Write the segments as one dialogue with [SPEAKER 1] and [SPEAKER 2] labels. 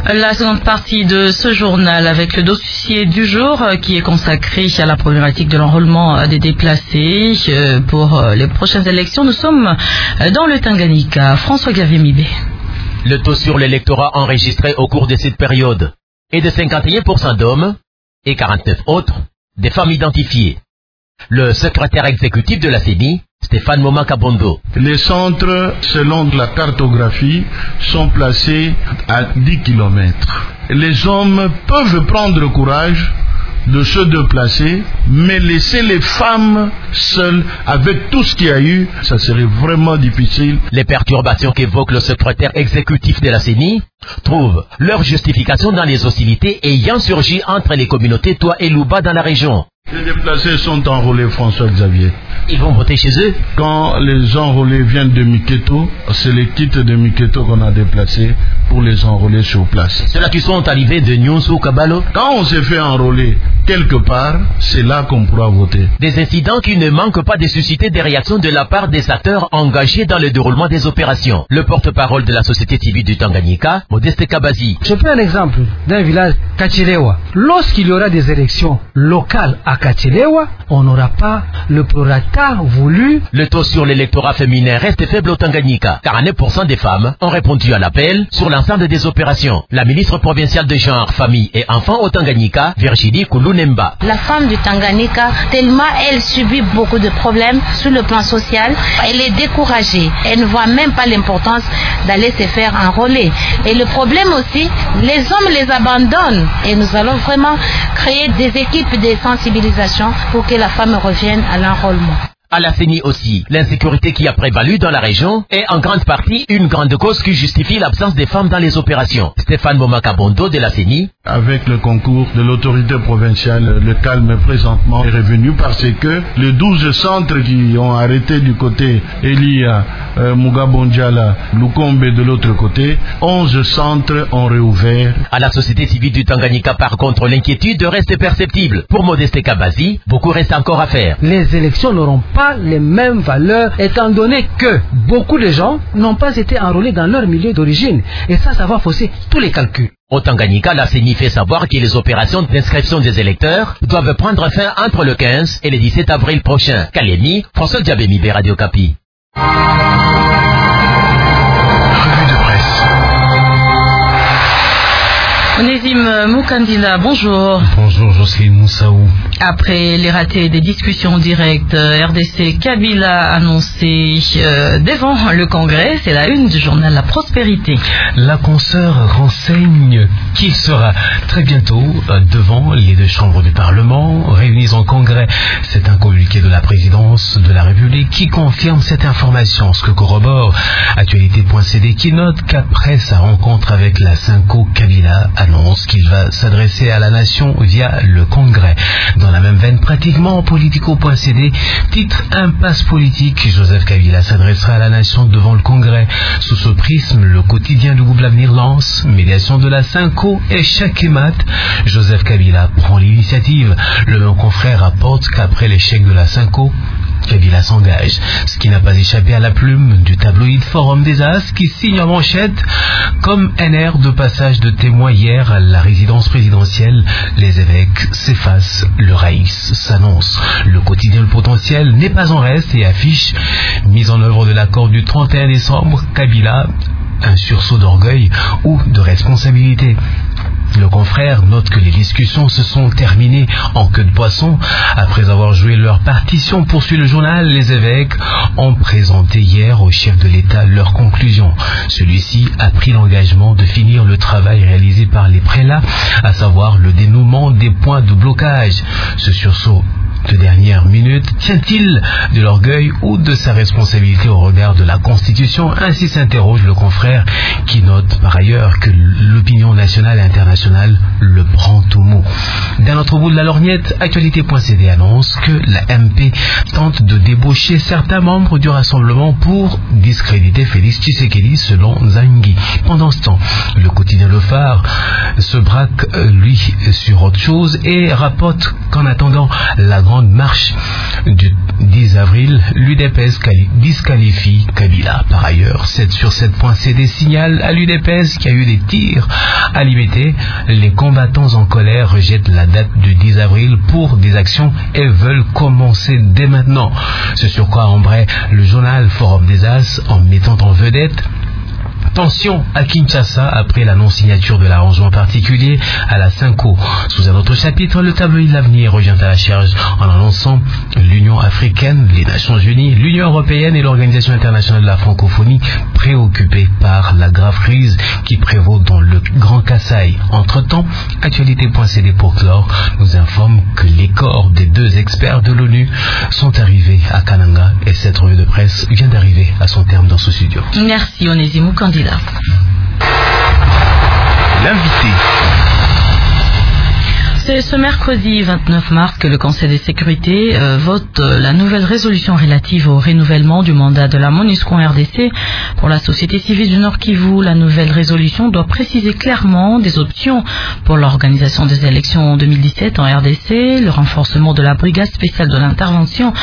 [SPEAKER 1] La seconde partie de ce journal avec le dossier du jour qui est consacré à la problématique de l'enrôlement des déplacés. Pour les prochaines élections, nous sommes dans le Tanganyika. François Gaviemibé.
[SPEAKER 2] Le taux sur l'électorat enregistré au cours de cette période est de 51% d'hommes et 49 autres des femmes identifiées. Le secrétaire exécutif de la CENI, Stéphane Moma Kabondo.
[SPEAKER 3] Les centres, selon la cartographie, sont placés à 10 km. Les hommes peuvent prendre courage de se déplacer, mais laisser les femmes seules avec tout ce qu'il y a eu, ça serait vraiment difficile.
[SPEAKER 2] Les perturbations qu'évoque le secrétaire exécutif de la CENI trouvent leur justification dans les hostilités ayant surgi entre les communautés Toa et Luba dans la région.
[SPEAKER 3] Les déplacés sont enrôlés, François-Xavier.
[SPEAKER 2] Ils vont voter chez eux?
[SPEAKER 3] Quand les enrôlés viennent de Miketo, c'est les kits de Miketo qu'on a déplacés pour les enrôler sur place.
[SPEAKER 2] Ceux-là qui sont arrivés de Nyonso ou Kabalo?
[SPEAKER 3] Quand on s'est fait enrôler quelque part, c'est là qu'on pourra voter.
[SPEAKER 2] Des incidents qui ne manquent pas de susciter des réactions de la part des acteurs engagés dans le déroulement des opérations. Le porte-parole de la société civile du Tanganyika, Modeste Kabazi.
[SPEAKER 4] Je prends un exemple d'un village, Kachilewa. Lorsqu'il y aura des élections locales à Kachilewa, on n'aura pas le prorata voulu.
[SPEAKER 2] Le taux sur l'électorat féminin reste faible au Tanganyika. 49% des femmes ont répondu à l'appel sur l'ensemble des opérations. La ministre provinciale de genre, famille et enfants au Tanganyika, Virginie Kulunemba.
[SPEAKER 5] La femme du Tanganyika, tellement elle subit beaucoup de problèmes sur le plan social, elle est découragée. Elle ne voit même pas l'importance d'aller se faire enrôler. Et le problème aussi, les hommes les abandonnent. Et nous allons vraiment créer des équipes de sensibilisation pour que la femme revienne à l'enrôlement.
[SPEAKER 2] À la CENI aussi, l'insécurité qui a prévalu dans la région est en grande partie une grande cause qui justifie l'absence des femmes dans les opérations. Stéphane Moma Kabondo de la CENI.
[SPEAKER 3] Avec le concours de l'autorité provinciale, le calme présentement est revenu parce que les 12 centres qui ont arrêté du côté Elia, Mugabondjala, Lukombe de l'autre côté, 11 centres ont réouvert.
[SPEAKER 2] À la société civile du Tanganyika, par contre, l'inquiétude reste perceptible. Pour Modeste Kabazi, beaucoup reste encore à faire.
[SPEAKER 4] Les élections n'auront pas les mêmes valeurs étant donné que beaucoup de gens n'ont pas été enrôlés dans leur milieu d'origine. Et ça va fausser tous les calculs.
[SPEAKER 2] Au Tanganyika, la CENI fait savoir que les opérations d'inscription des électeurs doivent prendre fin entre le 15 et le 17 avril prochain. Kalemi, François Gaviemibé, Radio Kapi.
[SPEAKER 6] Revue de presse.
[SPEAKER 1] Onésime Moukandila, bonjour.
[SPEAKER 6] Bonjour Jocelyne Moussaou.
[SPEAKER 1] Après les ratés des discussions directes, RDC Kabila annoncé devant le Congrès, c'est la une du journal La Prospérité.
[SPEAKER 6] La consoeur renseigne qu'il sera très bientôt devant les deux chambres du Parlement réunies en Congrès. C'est un communiqué de la présidence de la République qui confirme cette information, ce que corrobore Actualité.cd qui note qu'après sa rencontre avec la Synco, Kabila annonce qu'il va s'adresser à la nation via le Congrès. Dans la même veine, pratiquement, Politico.cd titre Impasse politique. Joseph Kabila s'adressera à la nation devant le Congrès. Sous ce prisme, le quotidien du groupe L'Avenir lance médiation de la Synco et Chakemat. Joseph Kabila prend l'initiative. Le même confrère rapporte qu'après l'échec de la Synco, Kabila s'engage, ce qui n'a pas échappé à la plume du tabloïd Forum des As qui signe en manchette comme un air de passage de témoin hier à la résidence présidentielle. Les évêques s'effacent, le Raïs s'annonce. Le quotidien Le Potentiel n'est pas en reste et affiche mise en œuvre de l'accord du 31 décembre, Kabila, un sursaut d'orgueil ou de responsabilité. Le confrère note que les discussions se sont terminées en queue de poisson. Après avoir joué leur partition, poursuit le journal, les évêques ont présenté hier au chef de l'État leurs conclusions. Celui-ci a pris l'engagement de finir le travail réalisé par les prélats, à savoir le dénouement des points de blocage. Ce sursaut de dernière minute tient-il de l'orgueil ou de sa responsabilité au regard de la Constitution? Ainsi s'interroge le confrère qui note par ailleurs que l'opinion nationale et internationale le prend au mot. D'un autre bout de la lorgnette, Actualité.cd annonce que la MP tente de débaucher certains membres du Rassemblement pour discréditer Félix Tshisekedi selon Zangui. Pendant ce temps, le quotidien Le Phare se braque lui sur autre chose et rapporte qu'en attendant la grande marche du 10 avril, l'UDPS disqualifie Kabila. Par ailleurs, 7sur7.cd signale à l'UDPS qu'il y a eu des tirs à limiter. Les combattants en colère rejettent la date du 10 avril pour des actions et veulent commencer dès maintenant. Ce sur quoi embraye le journal Forum des As en mettant en vedette tension à Kinshasa après la non-signature de l'arrangement particulier à la Cinco. Sous un autre chapitre, le tabloïd de l'avenir revient à la charge en annonçant l'Union africaine, les Nations unies, l'Union européenne et l'Organisation internationale de la francophonie préoccupées par la grave crise qui prévaut dans le Grand Kasaï. Entre-temps, Actualité.cd pour clore nous informe que les corps des 2 experts de l'ONU sont arrivés à Kananga et cette revue de presse vient d'arriver à son terme dans ce studio.
[SPEAKER 1] Merci Onésimo Candidat.
[SPEAKER 7] L'invité.
[SPEAKER 1] C'est ce mercredi 29 mars que le Conseil de sécurité vote la nouvelle résolution relative au renouvellement du mandat de la MONUSCO en RDC pour la société civile du Nord Kivu. La nouvelle résolution doit préciser clairement des options pour l'organisation des élections en 2017 en RDC, le renforcement de la brigade spéciale de d'intervention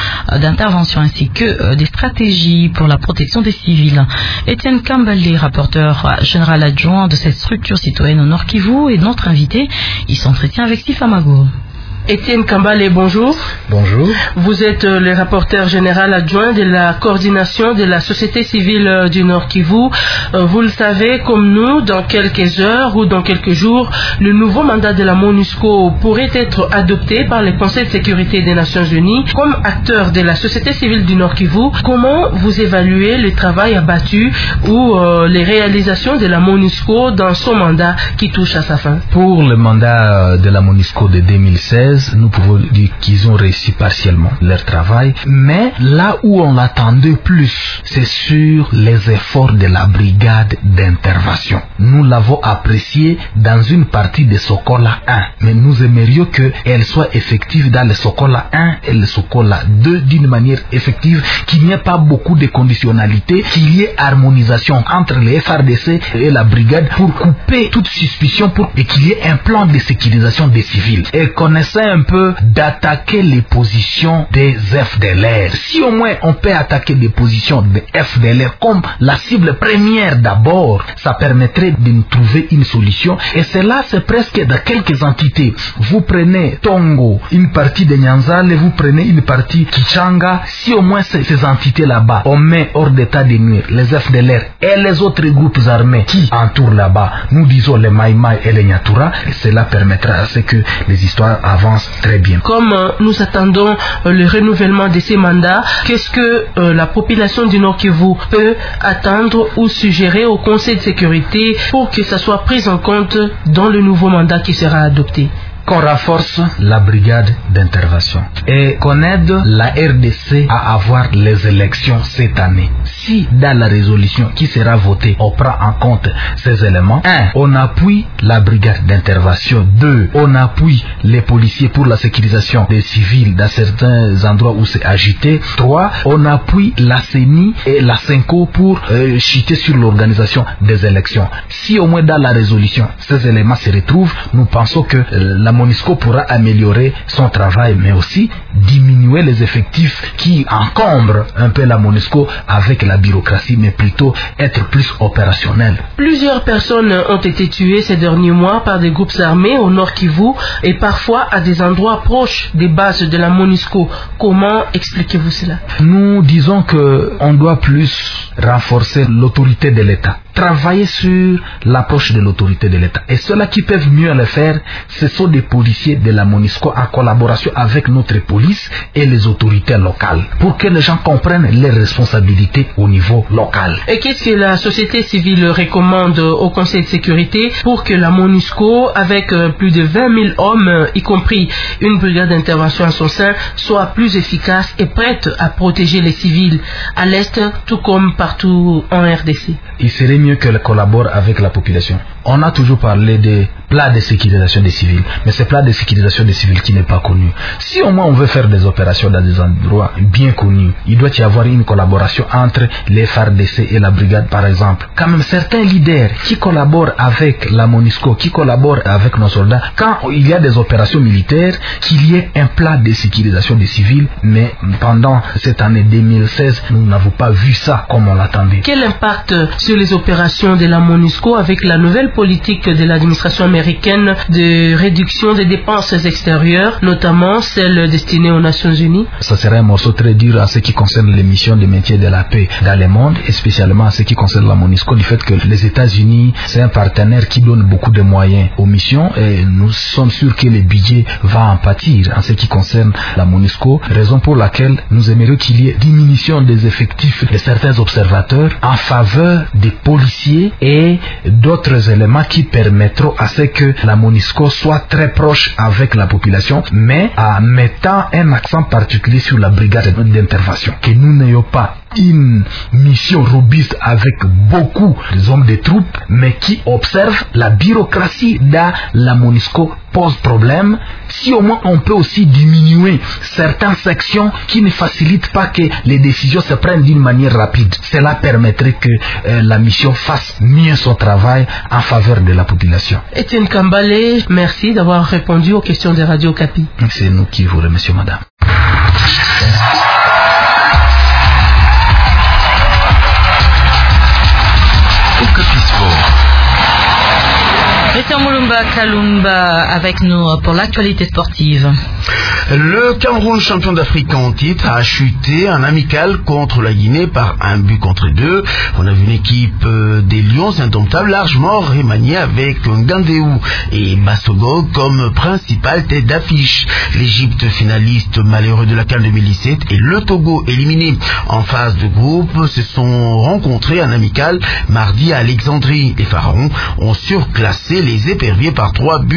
[SPEAKER 1] ainsi que des stratégies pour la protection des civils. Étienne Kambale, rapporteur général adjoint de cette structure citoyenne au Nord Kivu, est notre invité. Il s'entretient avec Famago.
[SPEAKER 8] Étienne Kambale, bonjour.
[SPEAKER 9] Bonjour.
[SPEAKER 8] Vous êtes le rapporteur général adjoint de la coordination de la société civile du Nord Kivu. Vous le savez, comme nous, dans quelques heures ou dans quelques jours, le nouveau mandat de la MONUSCO pourrait être adopté par le Conseil de sécurité des Nations Unies. Comme acteur de la société civile du Nord Kivu, comment vous évaluez le travail abattu ou les réalisations de la MONUSCO dans son mandat qui touche à sa fin?
[SPEAKER 9] Pour le mandat de la MONUSCO de 2016, nous pouvons dire qu'ils ont réussi partiellement leur travail, mais là où on l'attendait plus, c'est sur les efforts de la brigade d'intervention. Nous l'avons apprécié dans une partie de Sokola 1, mais nous aimerions qu'elle soit effective dans le Sokola 1 et le Sokola 2 d'une manière effective, qu'il n'y ait pas beaucoup de conditionnalités, qu'il y ait harmonisation entre les FRDC et la brigade pour couper toute suspicion et qu'il y ait un plan de sécurisation des civils. Et connaissant un peu d'attaquer les positions des FDLR. Si au moins on peut attaquer des positions des FDLR comme la cible première d'abord, ça permettrait de nous trouver une solution. Et cela, c'est presque dans quelques entités. Vous prenez Tongo, une partie de Nyanzale, vous prenez une partie Kichanga. Si au moins ces entités là-bas, on met hors d'état de nuire les FDLR et les autres groupes armés qui entourent là-bas, nous disons les Maïmaï et les Nyatura, et cela permettra à ce que les histoires avancent très bien.
[SPEAKER 8] Comme nous attendons le renouvellement de ces mandats, qu'est-ce que la population du Nord Kivu peut attendre ou suggérer au Conseil de sécurité pour que ça soit pris en compte dans le nouveau mandat qui sera adopté?
[SPEAKER 9] Qu'on renforce la brigade d'intervention et qu'on aide la RDC à avoir les élections cette année. Si dans la résolution qui sera votée, on prend en compte ces éléments, 1. On appuie la brigade d'intervention. 2. On appuie les policiers pour la sécurisation des civils dans certains endroits où c'est agité. 3. On appuie la CENI et la CENCO pour chuter sur l'organisation des élections. Si au moins dans la résolution, ces éléments se retrouvent, nous pensons que la MONUSCO pourra améliorer son travail, mais aussi diminuer les effectifs qui encombrent un peu la MONUSCO avec la bureaucratie, mais plutôt être plus opérationnel.
[SPEAKER 8] Plusieurs personnes ont été tuées ces derniers mois par des groupes armés au Nord Kivu et parfois à des endroits proches des bases de la MONUSCO. Comment expliquez-vous cela?
[SPEAKER 9] Nous disons qu'on doit plus renforcer l'autorité de l'État, travailler sur l'approche de l'autorité de l'État. Et ceux-là qui peuvent mieux le faire, ce sont des policiers de la MONUSCO en collaboration avec notre police et les autorités locales, pour que les gens comprennent les responsabilités au niveau local.
[SPEAKER 8] Et qu'est-ce que la société civile recommande au Conseil de sécurité pour que la MONUSCO, avec plus de 20 000 hommes, y compris une brigade d'intervention à son sein, soit plus efficace et prête à protéger les civils à l'Est, tout comme partout en RDC?
[SPEAKER 9] Il serait mieux qu'elle collabore avec la population. On a toujours parlé de plat de sécurisation des civils. Mais ce plat de sécurisation des civils qui n'est pas connu. Si au moins on veut faire des opérations dans des endroits bien connus, il doit y avoir une collaboration entre les FARDC et la brigade, par exemple. Quand même certains leaders qui collaborent avec la MONUSCO, qui collaborent avec nos soldats, quand il y a des opérations militaires, qu'il y ait un plat de sécurisation des civils. Mais pendant cette année 2016, nous n'avons pas vu ça comme on l'attendait.
[SPEAKER 8] Quel impact sur les opérations de la MONUSCO avec la nouvelle politique de l'administration américaine de réduction des dépenses extérieures, notamment celles destinées aux Nations Unies?
[SPEAKER 9] Ça serait un morceau très dur en ce qui concerne les missions de maintien de la paix dans le monde, et spécialement en ce qui concerne la MONUSCO, du fait que les États-Unis, c'est un partenaire qui donne beaucoup de moyens aux missions, et nous sommes sûrs que le budget va en pâtir en ce qui concerne la MONUSCO, raison pour laquelle nous aimerions qu'il y ait diminution des effectifs de certains observateurs en faveur des policiers et d'autres éléments qui permettront à ce que la MONUSCO soit très proche avec la population, mais en mettant un accent particulier sur la brigade d'intervention. Que nous n'ayons pas une mission robuste avec beaucoup d'hommes de troupes, mais qui observent la bureaucratie dans la MONUSCO pose problème. Si au moins on peut aussi diminuer certaines sections qui ne facilitent pas que les décisions se prennent d'une manière rapide, cela permettrait que la mission fasse mieux son travail en faveur de la population.
[SPEAKER 8] Etienne Kambale, merci d'avoir répondu aux questions de Radio Okapi.
[SPEAKER 9] C'est nous qui vous remercions, madame.
[SPEAKER 2] Okapi Sport.
[SPEAKER 1] Christian Mulumba Kalumba avec nous pour l'actualité sportive.
[SPEAKER 3] Le Cameroun, champion d'Afrique en titre, a chuté en amical contre la Guinée par 1-2. On a vu une équipe des Lions indomptables largement remaniée avec Ngandéou et Bassogo comme principale tête d'affiche. L'Égypte, finaliste malheureux de la CAN 2017, et le Togo, éliminé en phase de groupe, se sont rencontrés en amical mardi à Alexandrie. Les Pharaons ont surclassé les éperviers par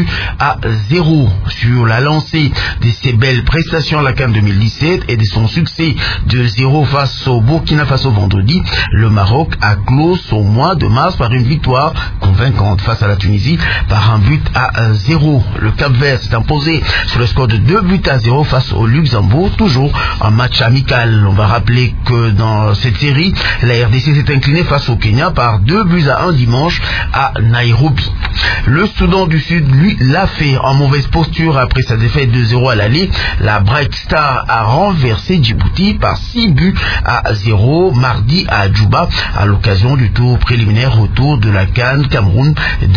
[SPEAKER 3] 3-0 sur la lancée de ses belles prestations à la CAN 2017 et de son succès de 0 face au Burkina Faso vendredi. Le Maroc a clos son mois de mars par une victoire convaincante face à la Tunisie par 1-0. Le Cap-Vert s'est imposé sur le score de 2-0 face au Luxembourg, toujours en match amical. On va rappeler que dans cette série, la RDC s'est inclinée face au Kenya par 2-1 dimanche à Nairobi. Le Soudan du Sud, lui, l'a fait en mauvaise posture après sa défaite 2-0 à l'aller. La Bright Star a renversé Djibouti par 6-0 mardi à Djouba à l'occasion du tour préliminaire retour de la CAN Cameroun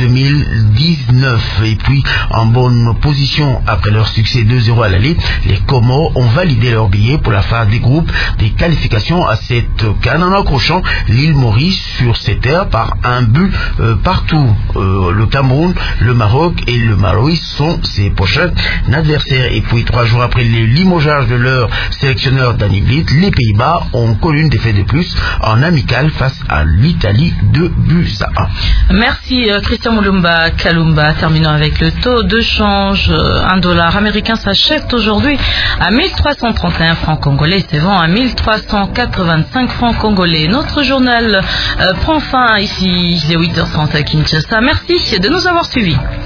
[SPEAKER 3] 2019. Et puis, en bonne position après leur succès 2-0 à l'aller, les Comores ont validé leur billet pour la phase des groupes des qualifications à cette CAN en accrochant l'île Maurice sur ses terres par 1 partout. Le Cameroun, le Maroc et le Malawi sont ses prochains adversaires. Et puis 3 jours après le limogeage de leur sélectionneur Danny Blind, les Pays-Bas ont connu une défaite de plus en amical face à l'Italie 2-1.
[SPEAKER 1] Merci Christian Mulumba Kalumba. Terminons avec le taux de change. $1 américain s'achète aujourd'hui à 1331 francs congolais, c'est vend à 1385 francs congolais. Notre journal prend fin ici dès 8h30 à Kinshasa. Merci de nous avoir suivis.